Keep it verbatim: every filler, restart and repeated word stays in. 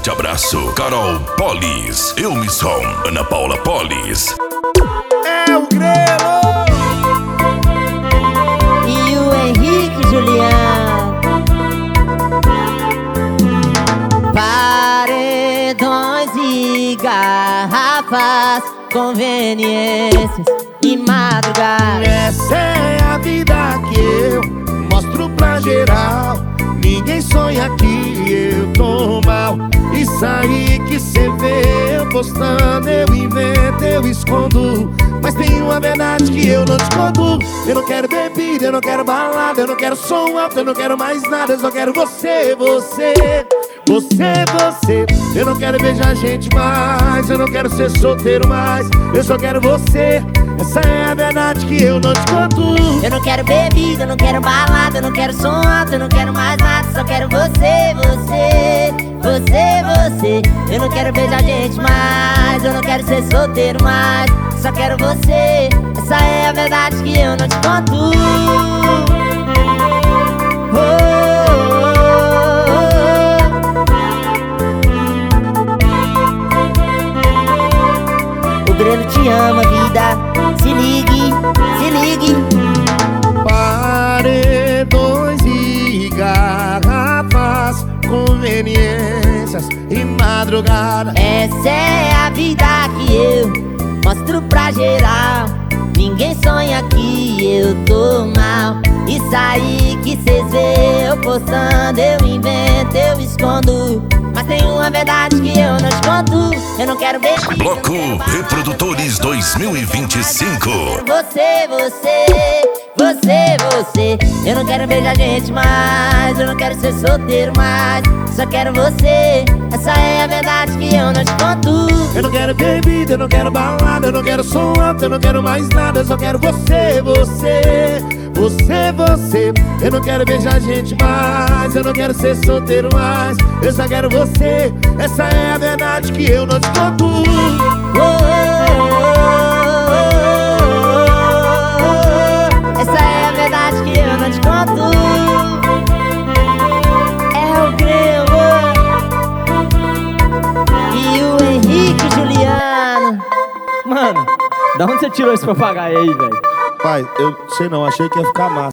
forte abraço, Carol Polis, Elmisson, Ana Paula Polis. É o Grelo e o Henrique Juliano. Paredões e garrafas, conveniências e madrugada. Essa é a vida que eu mostro pra geral. Ninguém sonha que eu tô mal. Isso aí que cê vê eu postando, eu invento, eu escondo. Mas tem uma verdade que eu não te conto. Eu não quero bebida, eu não quero balada, eu não quero som alto, eu não quero mais nada. Eu só quero você, você, você, você. Eu não quero beijar gente mais, eu não quero ser solteiro mais. Eu só quero você. Essa é a verdade que eu não te conto. Eu não quero bebida, eu não quero balada, eu não quero som alto, eu não quero mais nada. Só quero você, você, você, você. Eu não quero beijar gente mais, eu não quero ser solteiro mais. Só quero você. Essa é a verdade que eu não te conto. Oh, oh, oh. O Grelo te ama, vida. Se ligue, se ligue. Paredões e garrafas, conveniências e madrugada. Essa é a vida que eu mostro pra geral. Ninguém sonha que eu tô mal. Isso aí que cês vê eu postando, eu invento, eu escondo. Mas tem uma verdade que eu não te conto. Eu não quero beijar. Bloco Reprodutores dois mil e vinte e cinco. Você, você, você, você. Eu não quero beijar gente mais, eu não quero ser solteiro mais. Só quero você. Essa é a verdade que eu não te conto. Eu não quero bebida, eu não quero balada, eu não quero som alto, eu não quero mais nada. Eu só quero você, você, você, você. Eu não quero beijar gente mais, eu não quero ser solteiro mais. Eu só quero você. Essa é a verdade que eu não te conto. Oh, oh, oh, oh, oh. Essa é a verdade que eu não te conto. É o Grelo e o Henrique Juliano. Mano, da onde você tirou esse papagaio aí, velho? Pai, eu sei não, achei que ia ficar massa.